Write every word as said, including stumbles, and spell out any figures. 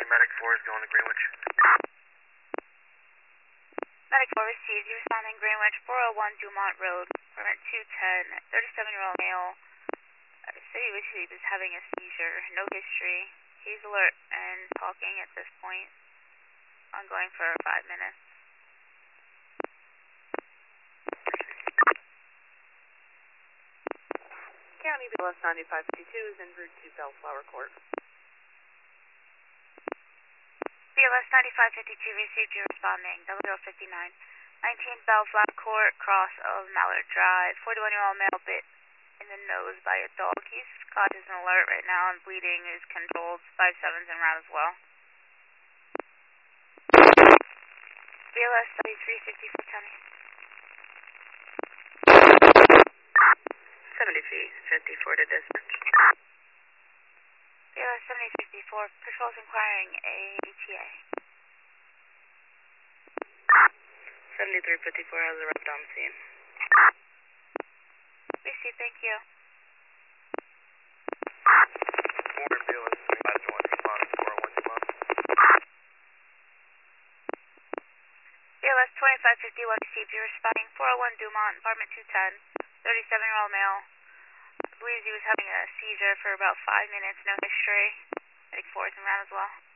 Medic four is going to Greenwich. Medic four received. You're responding Greenwich, four oh one Dumont Road, permit two ten, thirty-seven-year-old male. Uh, said he wishes he was having a seizure. No history. He's alert and talking at this point. Ongoing for five minutes. County B L S ninety-five fifty-two is en route to Bellflower Court. B L S ninety-five fifty-two received. You're responding. W L fifty-nine. nineteen Bellflower Court, cross of Mallard Drive. forty-one-year-old male bit in the nose by a dog. He's conscious and alert right now, and bleeding is controlled. five sevens en route as well. B L S seventy-three fifty-four, County. seventy feet, fifty-four to dispatch. B L S seventy fifty-four, patrols inquiring a E T A. seventy-three fifty-four has arrived on scene. Received, thank you. four B L S twenty-five to one responding four oh one Dumont. B L S twenty-five fifty-one received. You're responding four oh one Dumont, apartment two ten, thirty-seven-year-old male. Believes he was having a seizure for about five minutes, no history. Medic four is en route as well.